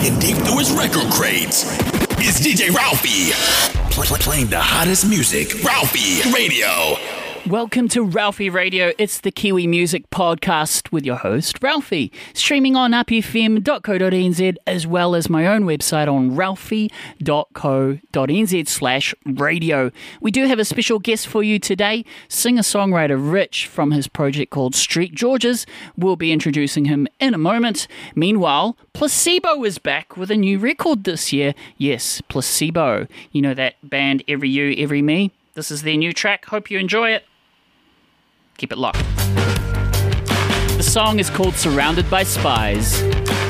Digging deep through his record crates. It's DJ Ralphie. Playing the hottest music. Ralphie Radio. Welcome to Ralphie Radio. It's the Kiwi Music Podcast with your host, Ralphie. Streaming on upfm.co.nz as well as my own website on ralphie.co.nz/radio. We do have a special guest for you today, singer-songwriter Rich from his project called Street Georges. We'll be introducing him in a moment. Meanwhile, Placebo is back with a new record this year. Yes, Placebo. You know that band Every You, Every Me? This is their new track. Hope you enjoy it. Keep it locked. The song is called Surrounded by Spies.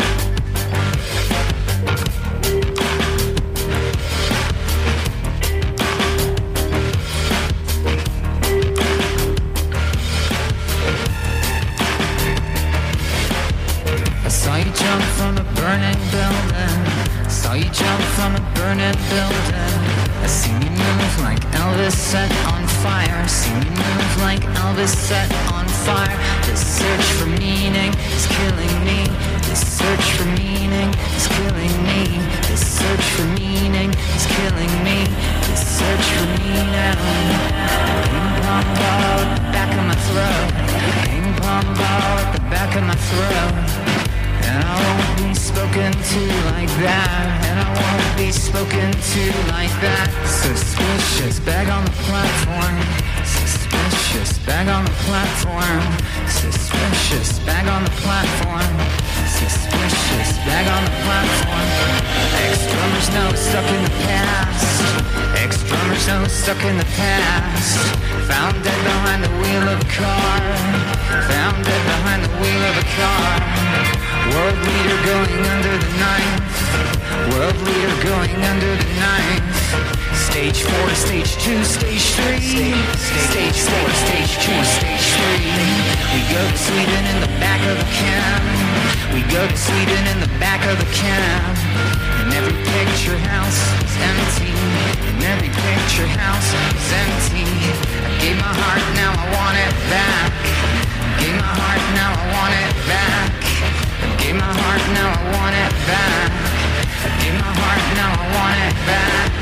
I saw you jump from a burning building. Saw you jump from a burning building. I seen you move like Elvis set on fire. Seen you move like Elvis set on fire. This search for meaning is killing me. This search for meaning is killing me. This search for meaning is killing me. This search for meaning. Ping pong ball at the back of my throat. Ping pong ball at the back of my throat. And I won't be spoken to like that. And I won't be spoken to like that. Suspicious bag on the platform. Suspicious bag on the platform. Suspicious bag on the platform. Suspicious bag on the platform. Ex-drummers know stuck in the past. Ex-drummers know stuck in the past. Found dead behind the wheel of a car. Found dead behind the wheel of a car. World leader going under the knife. World leader going under the knife. Stage 4, stage 2, stage 3. Stage 4, stage 2, stage 3. We go to Sweden in the back of the cab. We go to Sweden in the back of the cab. And every picture house is empty. And every picture house is empty. I gave my heart, now I want it back. I gave my heart, now I want it back. I gave my heart, now I want it back. I gave my heart, now I want it back.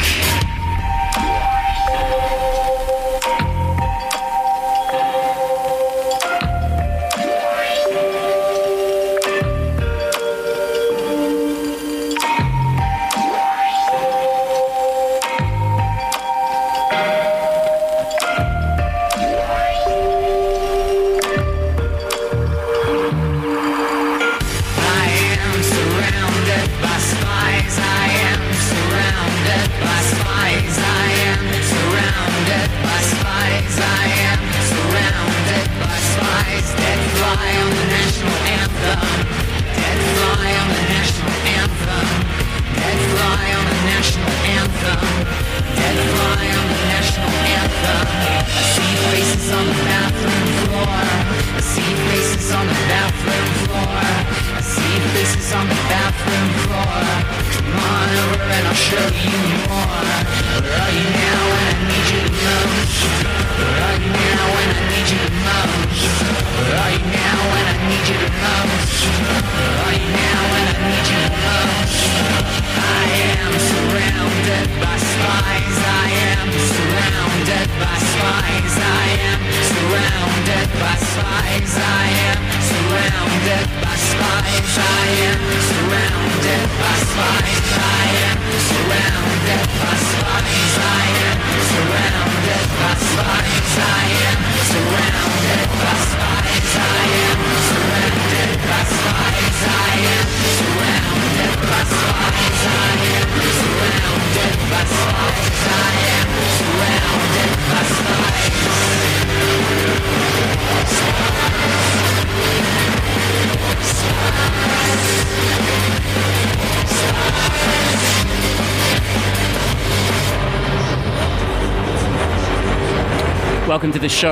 Welcome to the show.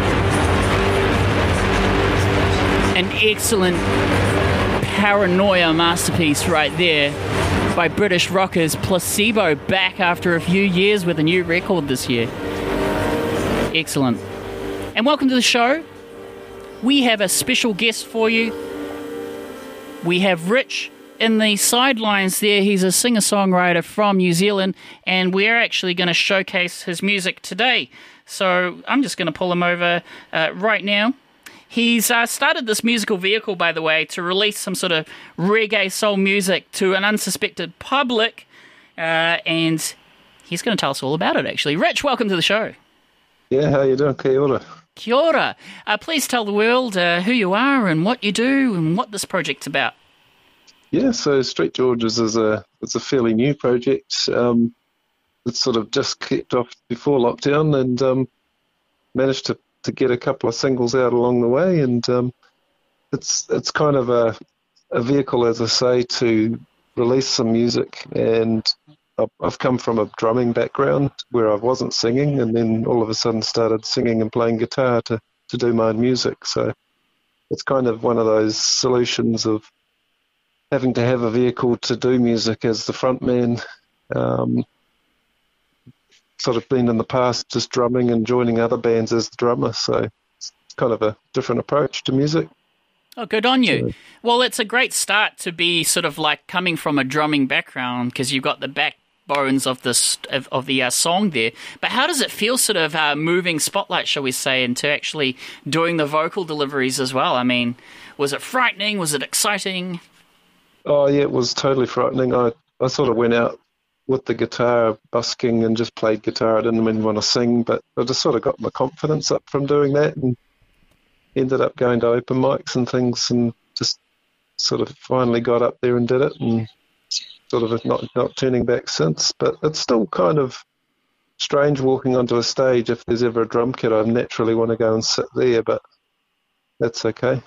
An excellent paranoia masterpiece right there by British rockers Placebo, back after a few years with a new record this year. Excellent. And welcome to the show. We have a special guest for you. We have Rich in the sidelines there, he's a singer-songwriter from New Zealand, and we're actually going to showcase his music today. So I'm just going to pull him over right now. He's started this musical vehicle, by the way, to release some sort of reggae soul music to an unsuspected public, and he's going to tell us all about it, actually. Rich, welcome to the show. Yeah, how you doing? Kia ora. Kia ora. Please tell the world who you are and what you do and what this project's about. Yeah, so Street Georges is a fairly new project. It's sort of just kicked off before lockdown, and managed to get a couple of singles out along the way, and it's kind of a vehicle, as I say, to release some music. And I've come from a drumming background where I wasn't singing, and then all of a sudden started singing and playing guitar to do my own music. So it's kind of one of those solutions of having to have a vehicle to do music as the front man. Sort of been in the past just drumming and joining other bands as the drummer, so it's kind of a different approach to music. Oh, good on you. Well, it's a great start to be sort of like coming from a drumming background, because you've got the backbones of the song there. But how does it feel sort of moving spotlight, shall we say, into actually doing the vocal deliveries as well? I mean, was it frightening? Was it exciting? Oh, yeah, it was totally frightening. I sort of went out with the guitar busking and just played guitar. I didn't even want to sing, but I just sort of got my confidence up from doing that, and ended up going to open mics and things, and just sort of finally got up there and did it, and sort of not turning back since. But it's still kind of strange walking onto a stage. If there's ever a drum kit, I naturally want to go and sit there, but that's okay.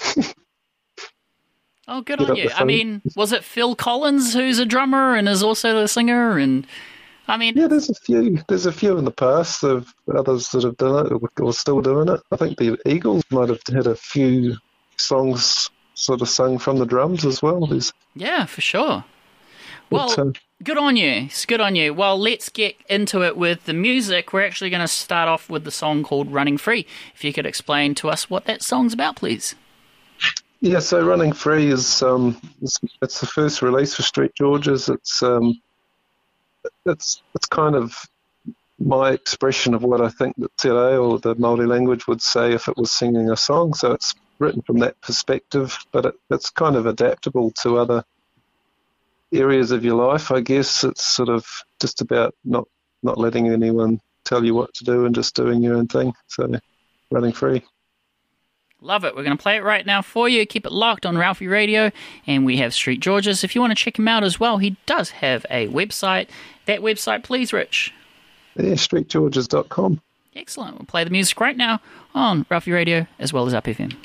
Oh, good on you. I mean, was it Phil Collins who's a drummer and is also a singer? And I mean, yeah, there's a few in the past of others that have done it or still doing it. I think the Eagles might have had a few songs sort of sung from the drums as well. Yeah, for sure. Well, good on you. It's good on you. Well, let's get into it with the music. We're actually going to start off with the song called Running Free. If you could explain to us what that song's about, please. Yeah, so Running Free is it's the first release for Street Georges. It's kind of my expression of what I think that Te Reo, or the Māori language, would say if it was singing a song. So it's written from that perspective, but it's kind of adaptable to other areas of your life, I guess. It's sort of just about not letting anyone tell you what to do and just doing your own thing. So Running Free. Love it. We're going to play it right now for you. Keep it locked on Ralphie Radio. And we have Street Georges. If you want to check him out as well, he does have a website. That website, please, Rich. Yeah, streetgeorges.com. Excellent. We'll play the music right now on Ralphie Radio as well as Up FM.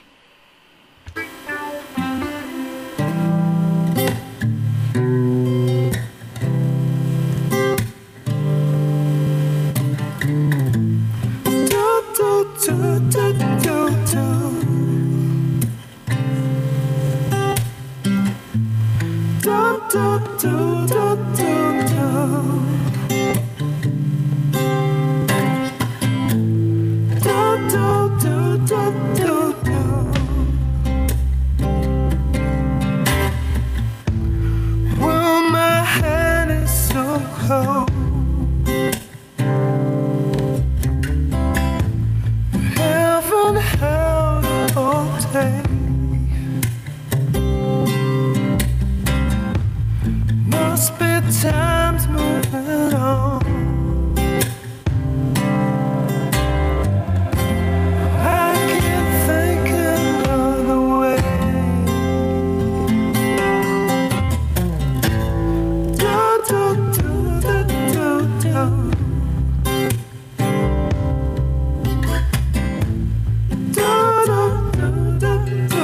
Well, my hand is so cold. Heaven held all day. Must be time's moving on. I can't think another way. Do, do, do, do, do, do. Do, do, do, do, do.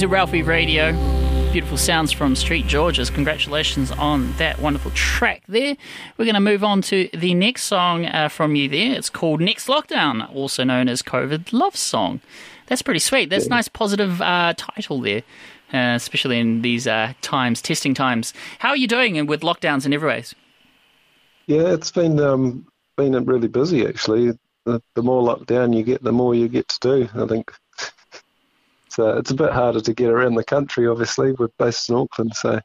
to Ralphie Radio. Beautiful sounds from Street Georges. Congratulations on that wonderful track there. We're going to move on to the next song from you there. It's called Next Lockdown, also known as COVID Love Song. That's pretty sweet. That's a nice positive title there, especially in these times, testing times. How are you doing with lockdowns in every ways? Yeah, it's been really busy, actually. The more lockdown you get, the more you get to do, I think. So it's a bit harder to get around the country, obviously. We're based in Auckland, so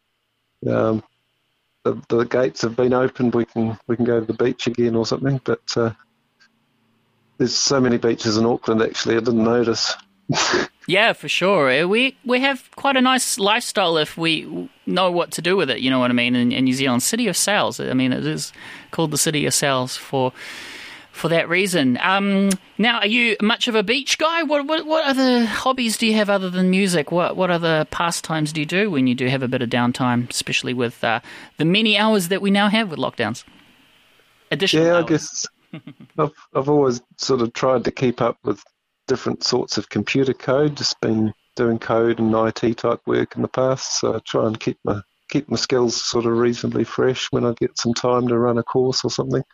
the gates have been opened. We can go to the beach again or something, but there's so many beaches in Auckland, actually, I didn't notice. Yeah, for sure. We have quite a nice lifestyle if we know what to do with it, you know what I mean, in New Zealand. City of Sails. I mean, it is called the City of Sails for that reason. Now, are you much of a beach guy? What other hobbies do you have other than music? What other pastimes do you do when you do have a bit of downtime, especially with the many hours that we now have with lockdowns? Additional hours. I guess I've always sort of tried to keep up with different sorts of computer code, just been doing code and IT type work in the past, so I try and keep my skills sort of reasonably fresh when I get some time to run a course or something.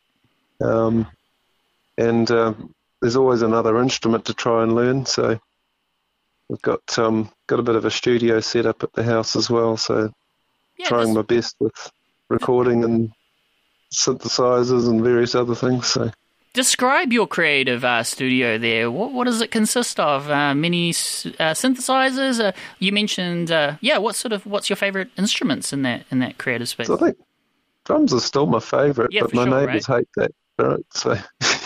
And there's always another instrument to try and learn, so we've got a bit of a studio set up at the house as well, so trying my best with recording and synthesizers and various other things. So describe your creative studio there. What does it consist of? Many synthesizers? You mentioned, what's your favorite instruments in that creative space? So I think drums are still my favorite, but my neighbors hate that. Right? So,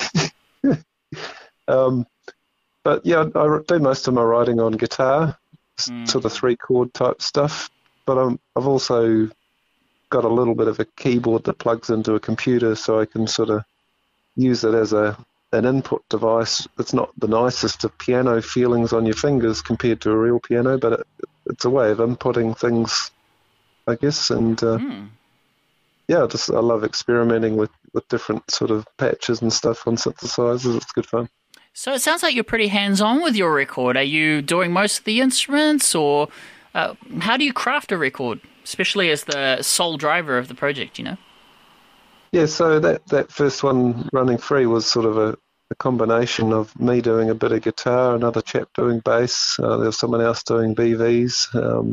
but yeah, I do most of my writing on guitar, sort of 3-chord type stuff. But I've also got a little bit of a keyboard that plugs into a computer, so I can sort of use it as an input device. It's not the nicest of piano feelings on your fingers compared to a real piano, but it's a way of inputting things, I guess. And I love experimenting with different sort of patches and stuff on synthesizers. It's good fun. So it sounds like you're pretty hands-on with your record. Are you doing most of the instruments, or how do you craft a record, especially as the sole driver of the project, you know? Yeah, so that first one, Running Free, was sort of a combination of me doing a bit of guitar, another chap doing bass, there was someone else doing BVs,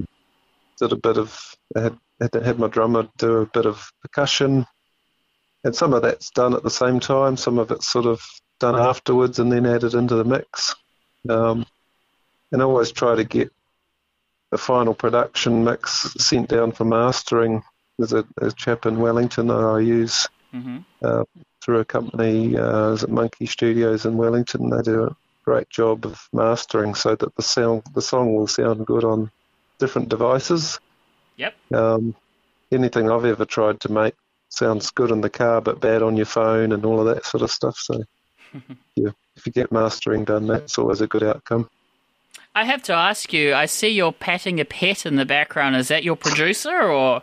had my drummer do a bit of percussion, and some of that's done at the same time, some of it's sort of done afterwards and then added into the mix. And I always try to get the final production mix sent down for mastering. There's a chap in Wellington that I use through a company, is it Monkey Studios in Wellington. They do a great job of mastering so that the song will sound good on different devices. Yep. Anything I've ever tried to make sounds good in the car but bad on your phone and all of that sort of stuff. So yeah, if you get mastering done, that's always a good outcome. I have to ask you, I see you're patting a pet in the background. Is that your producer, or...?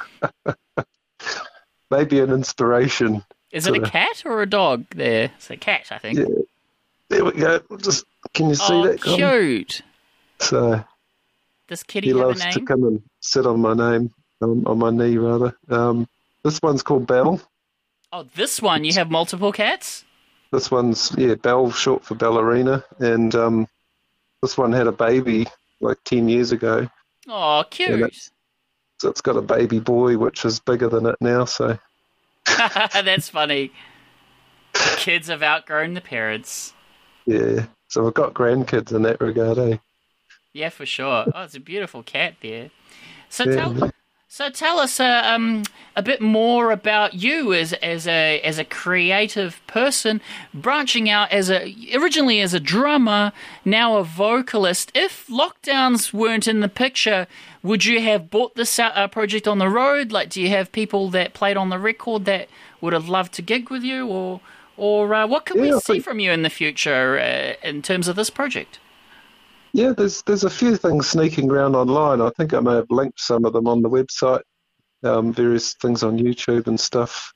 Maybe an inspiration. Is it a cat or a dog there? It's a cat, I think. Yeah. There we go. Can you see that? Cute. So does Kitty he have loves a name? to come and sit on my knee rather. This one's called Belle. Oh, this one. You have multiple cats? This one's, Belle, short for ballerina. And this one had a baby like 10 years ago. Oh, cute. So it's got a baby boy, which is bigger than it now, so... That's funny. The kids have outgrown the parents. Yeah, so I've got grandkids in that regard, eh? Yeah, for sure. Oh, it's a beautiful cat there. So tell us a bit more about you as a creative person, branching out originally as a drummer, now a vocalist. If lockdowns weren't in the picture, would you have brought this project on the road? Like, do you have people that played on the record that would have loved to gig with you, or what can we see from you in the future in terms of this project? Yeah, there's a few things sneaking around online. I think I may have linked some of them on the website, various things on YouTube and stuff.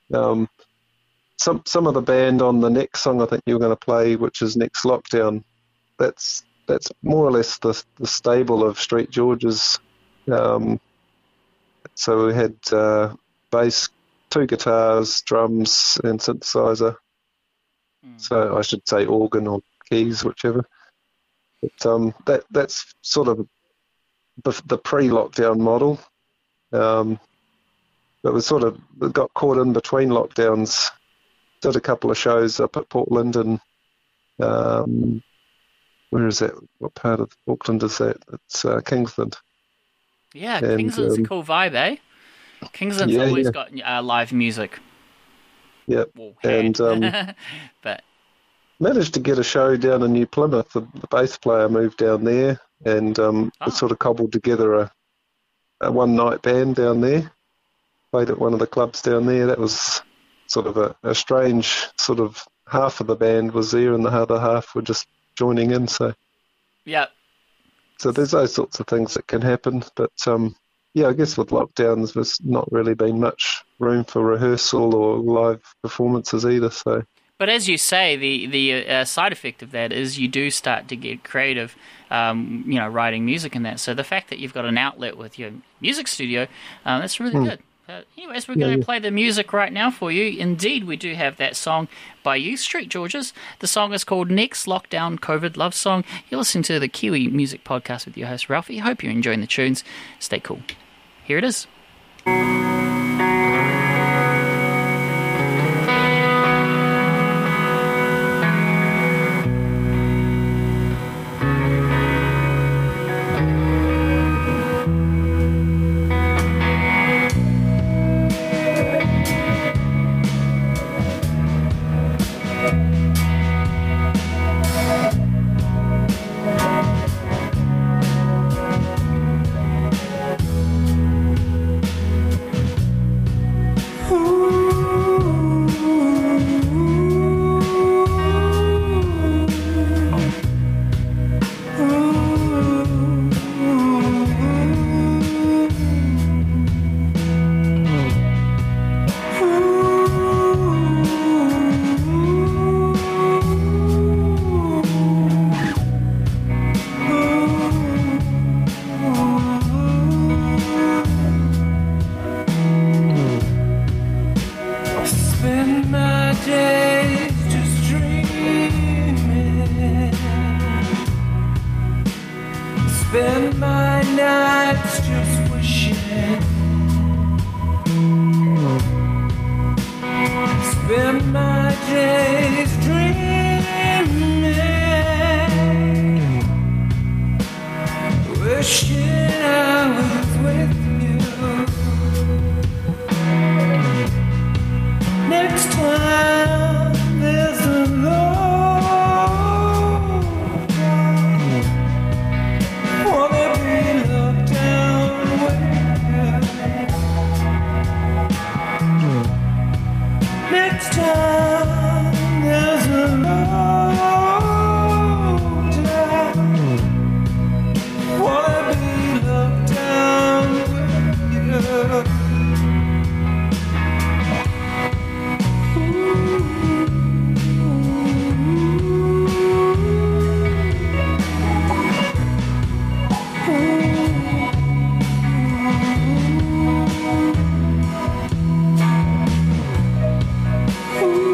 Some of the band on the next song I think you were going to play, which is Next Lockdown, that's that's more or less the stable of Street George's. So we had bass, 2 guitars, drums, and synthesizer. So I should say organ or keys, whichever. But that's sort of the pre-lockdown model. But we sort of got caught in between lockdowns. Did a couple of shows up at Portland and where is that? What part of Auckland is that? It's Kingsland. Yeah, And, Kingsland's a cool vibe, eh? Kingsland's always got live music. Yeah, Well, and but managed to get a show down in New Plymouth. The bass player moved down there, and we sort of cobbled together a one-night band down there. Played at one of the clubs down there. That was sort of a strange sort of half of the band was there, and the other half were just joining in. So yeah. So there's those sorts of things that can happen, but yeah, I guess with lockdowns, there's not really been much room for rehearsal or live performances either. So, but as you say, the side effect of that is you do start to get creative, writing music and that. So the fact that you've got an outlet with your music studio, that's really good. Anyways, we're going to play the music right now for you. Indeed, we do have that song by you, Street Georges. The song is called Next Lockdown COVID Love Song. You're listening to the Kiwi Music Podcast with your host, Ralphie. Hope you're enjoying the tunes. Stay cool. Here it is. Spend my nights just wishing. Spend my days dreaming. Wishing I was with you. Next time there's a low. Next time there's a low time, wanna be locked down with you. Ooh.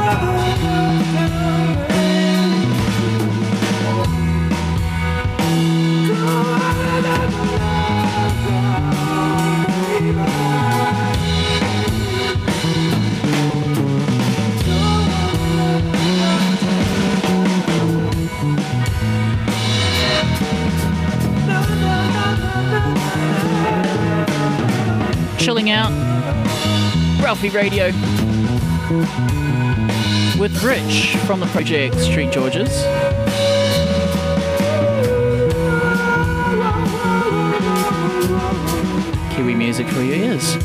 Chilling out, Ralphie Radio with Rich from the project Street Georges. Kiwi music for your ears.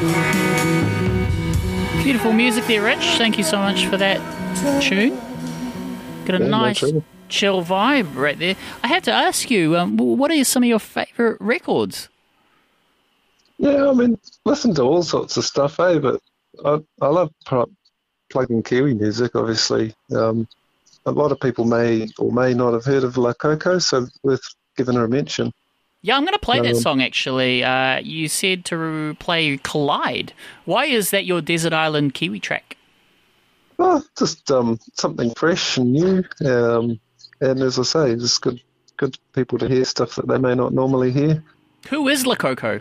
Beautiful music there, Rich. Thank you so much for that tune. Got a nice chill vibe right there. I have to ask you, what are some of your favourite records? Yeah, I mean, listen to all sorts of stuff, but I love plugging Kiwi music, obviously. A lot of people may or may not have heard of La Coco, so worth giving her a mention. Yeah, I'm going to play that song, actually. You said to play Collide. Why is that your Desert Island Kiwi track? Well, just something fresh and new. And as I say, just good people to hear stuff that they may not normally hear. Who is La Coco?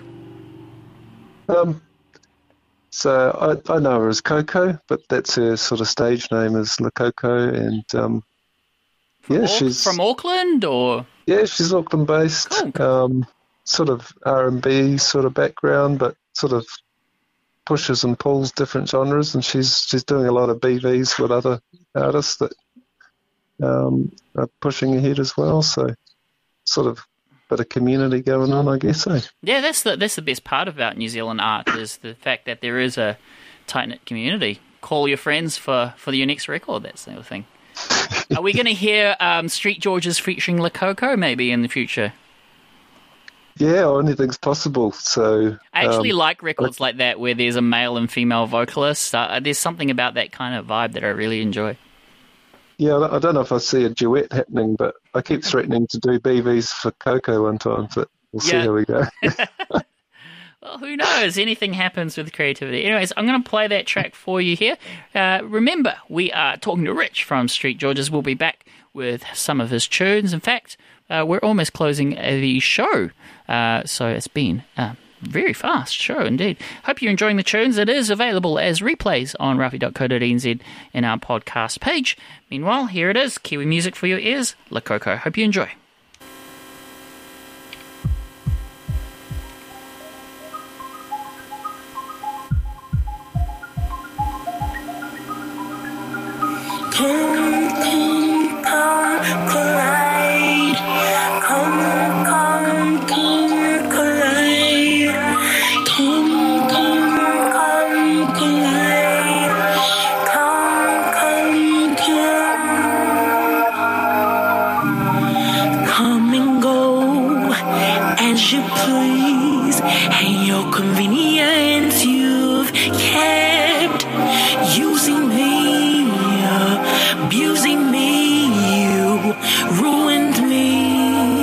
So I know her as Coco, but that's her sort of stage name is La Coco, and she's from Auckland, or she's Auckland based. Cool. Sort of R&B sort of background, but sort of pushes and pulls different genres, and she's doing a lot of BVs with other artists that are pushing ahead as well. So sort of bit of community going on, I guess. Yeah, that's the best part about New Zealand art, is the fact that there is a tight-knit community. Call your friends for your next record, that sort of thing. Are we going to hear Street Georges featuring La Coco maybe in the future? Yeah, anything's possible. So I actually like records like that where there's a male and female vocalist. There's something about that kind of vibe that I really enjoy. Yeah, I don't know if I see a duet happening, but I keep threatening to do BVs for Coco one time, but we'll see how we go. Well, who knows? Anything happens with creativity. Anyways, I'm going to play that track for you here. Remember, we are talking to Rich from Street Georges. We'll be back with some of his tunes. In fact, we're almost closing the show, so it's been very fast show indeed. Hope you're enjoying the tunes. It is available as replays on ralphie.co.nz in our podcast page. Meanwhile, here it is, Kiwi music for your ears, La Coco. Hope you enjoy. Come, collide. Come, collide. Come, collide. Come and go as you please. And your convenience you've kept using me, abusing me, you ruined me.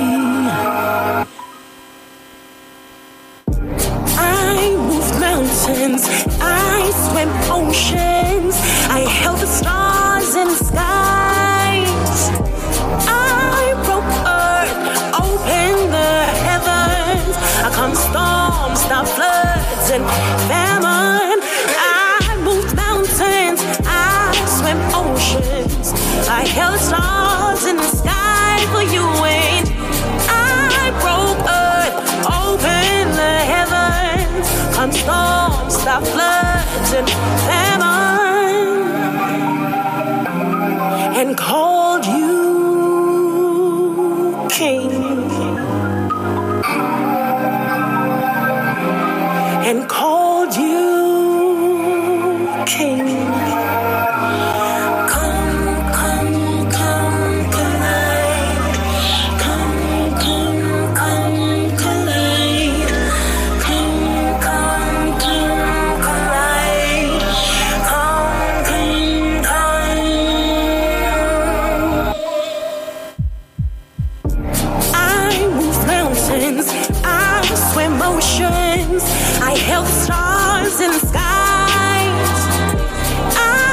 I moved mountains, I swam oceans, I held the stars in the skies. I broke earth, opened the heavens. I calmed storms, stopped floods and famine. I moved mountains, I swam oceans, I held stars in the sky for you, and I broke earth, opened the heavens, calmed storms, stopped floods and famine, and called you king, and called you king. I held the stars in the skies. I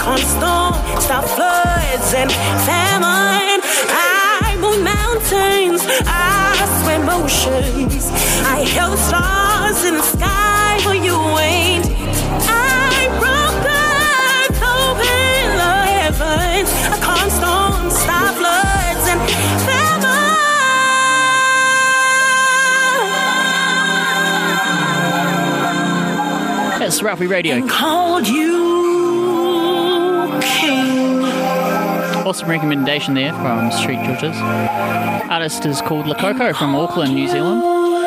can't stop floods and famine. I move mountains, I swim oceans, I held stars in the sky for you ain't. I broke earth open the heavens, I can't stop floods and famine. That's Ralphie Radio. And called you king. Awesome recommendation there from Street Georges. Artist is called Lakoko from Auckland, New Zealand.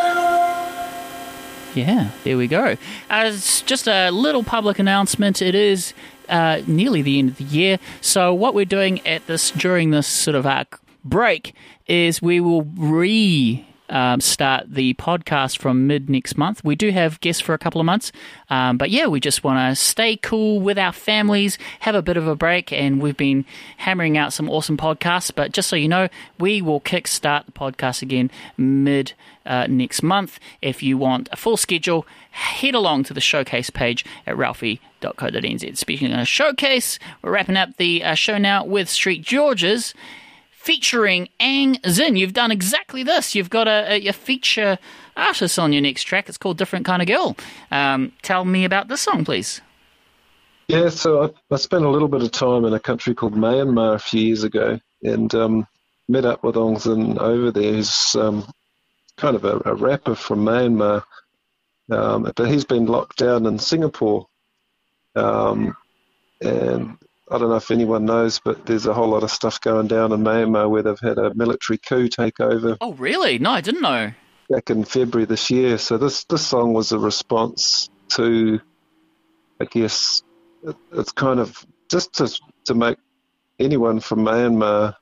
Yeah, there we go. It's just a little public announcement. It is nearly the end of the year. So what we're doing during this sort of break is we will start the podcast from mid next month. We do have guests for a couple of months, but yeah, we just want to stay cool with our families, have a bit of a break, and we've been hammering out some awesome podcasts. But just so you know, we will kickstart the podcast again mid next month. If you want a full schedule, head along to the showcase page at ralphie.co.nz. Speaking of showcase, we're wrapping up the show now with Street Georges, featuring Ang Zin. You've done exactly this. You've got a feature artist on your next track. It's called Different Kind of Girl. Tell me about this song, please. Yeah, so I spent a little bit of time in a country called Myanmar a few years ago and met up with Ang Zin over there. He's kind of a rapper from Myanmar, but he's been locked down in Singapore. And I don't know if anyone knows, but there's a whole lot of stuff going down in Myanmar where they've had a military coup take over. Oh, really? No, I didn't know. Back in February this year. So this song was a response to, I guess, it's kind of just to make anyone from Myanmar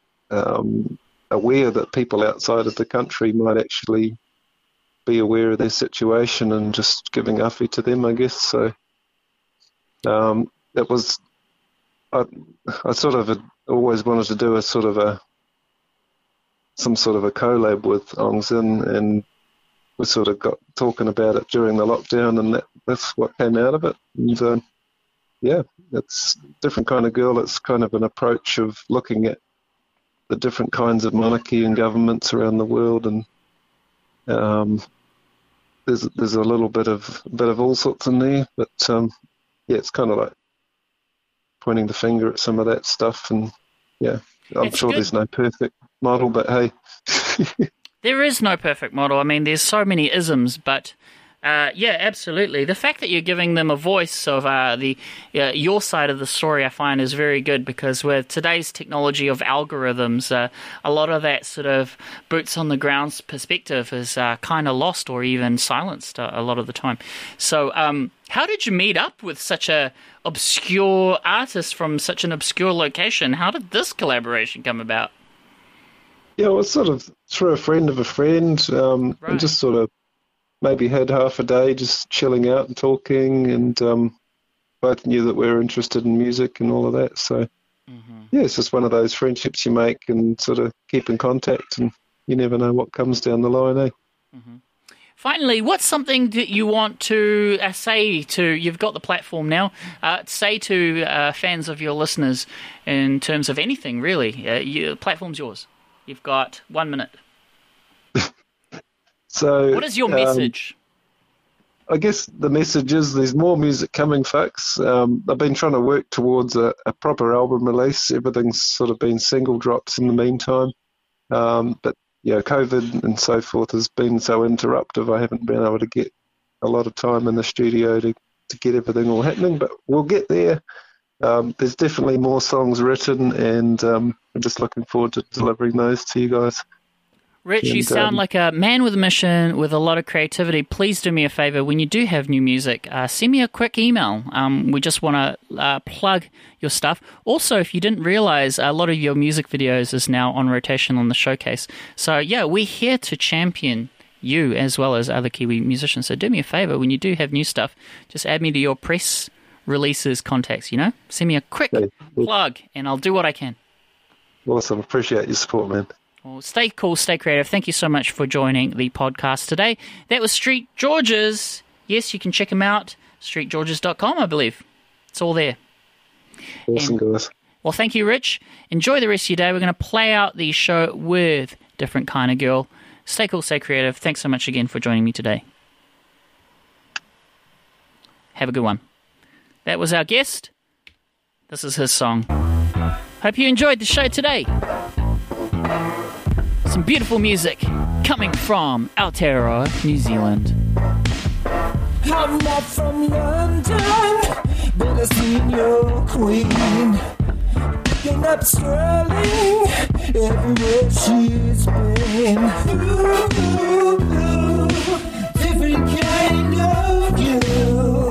aware that people outside of the country might actually be aware of their situation and just giving awhi to them, I guess. So it was... I sort of had always wanted to do some sort of a collab with Ang Zin, and we sort of got talking about it during the lockdown, and that's what came out of it. And yeah, it's a different kind of girl. It's kind of an approach of looking at the different kinds of monarchy and governments around the world, and there's a little bit of all sorts in there, but yeah, it's kind of like pointing the finger at some of that stuff, and yeah, I'm sure there's no perfect model, but hey. There is no perfect model. I mean, there's so many isms, but yeah, absolutely. The fact that you're giving them a voice of your side of the story, I find, is very good, because with today's technology of algorithms, a lot of that sort of boots on the ground perspective is kind of lost or even silenced a lot of the time. So how did you meet up with such a obscure artist from such an obscure location? How did this collaboration come about? Yeah, well, sort of through a friend of a friend, Right. and just sort of maybe had half a day just chilling out and talking, and both knew that we were interested in music and all of that. So, yeah, it's just one of those friendships you make and sort of keep in contact, and you never know what comes down the line, eh? Finally, what's something that you want to say to, you've got the platform now, say to fans of your listeners in terms of anything, really? The platform's yours. You've got 1 minute. So, What is your message? I guess the message is there's more music coming, folks. I've been trying to work towards a proper album release. Everything's sort of been single drops in the meantime. But, yeah, COVID and so forth has been so interruptive. I haven't been able to get a lot of time in the studio to get everything all happening, but we'll get there. There's definitely more songs written, and I'm just looking forward to delivering those to you guys. Rich, you sound like a man with a mission, with a lot of creativity. Please do me a favor. When you do have new music, send me a quick email. We just want to plug your stuff. Also, if you didn't realize, a lot of your music videos is now on rotation on the showcase. So, yeah, we're here to champion you as well as other Kiwi musicians. So do me a favor. When you do have new stuff, just add me to your press releases contacts, you know? Send me a quick plug, and I'll do what I can. Awesome. Appreciate your support, man. Well, stay cool, stay creative. Thank you so much for joining the podcast today. That was Street Georges. Yes, you can check him out, streetgeorges.com, I believe. It's all there. Awesome, guys. Well, thank you, Rich. Enjoy the rest of your day. We're going to play out the show with Different Kind of Girl. Stay cool, stay creative. Thanks so much again for joining me today. Have a good one. That was our guest. This is his song. Hope you enjoyed the show today. Some beautiful music coming from Aotearoa, New Zealand. I'm not from London, but I've seen your queen. Picking up Sterling everywhere she's been. Ooh, different kind of girl.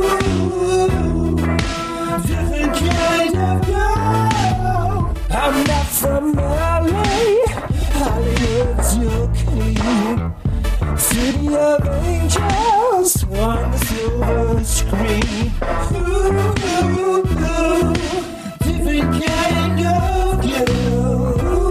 Different kind of girl. I'm not from LA, Hollywood's your king. City of angels on the silver screen. Ooh, different kind of girl.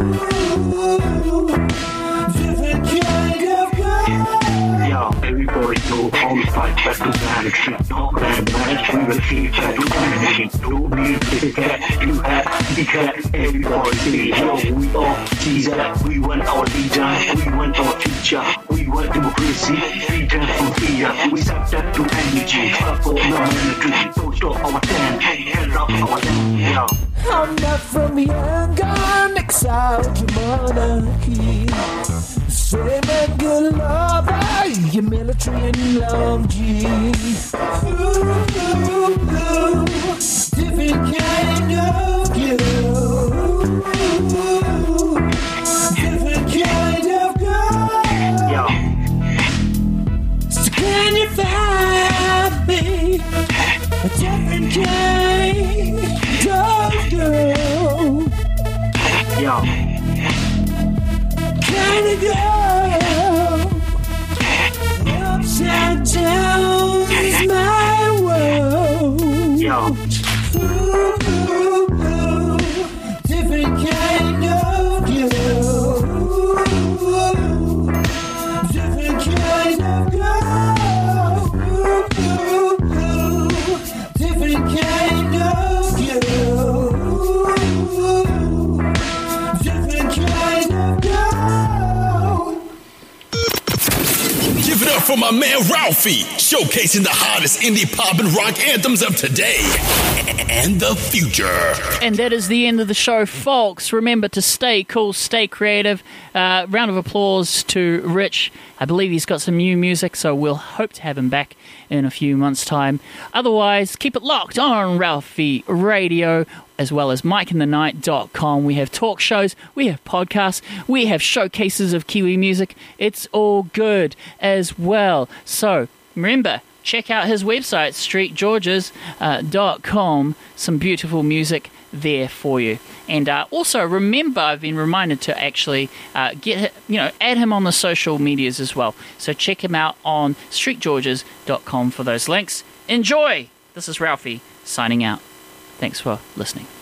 Different kind of girl. Yo, everybody know all the fight back to the street. All that match, we will see each other in the no need to get you have because everybody say, yo, we all see that we want our leader, we want our future, we want democracy, freedom from fear. We set that to energy, up for no military, don't stop our time, hell up our time, yo. I'm not from young gun, exiled monarchy. Same and good lover, your military and long G. Ooh, different kind of girl. Different kind of girl. Yo. So can you find me a different kind of girl? Yo. Kind of girl. Upside down is my world. Yo. Ooh, different kind of girl. Different kind of girl. Different kind of girl. Different kind of girl. Give it up for my man Ralphie, showcasing the hottest indie pop and rock anthems of today and the future. And that is the end of the show, folks. Remember to stay cool, stay creative. Round of applause to Rich. I believe he's got some new music, so we'll hope to have him back in a few months' time. Otherwise, keep it locked on Ralphie Radio, as well as MikeInTheNight.com. We have talk shows, we have podcasts, we have showcases of Kiwi music. It's all good as well. So, remember, check out his website, streetgeorges.com. Some beautiful music there for you. And also remember, I've been reminded to actually add him on the social medias as well. So check him out on streetgeorges.com for those links. Enjoy! This is Ralphie signing out. Thanks for listening.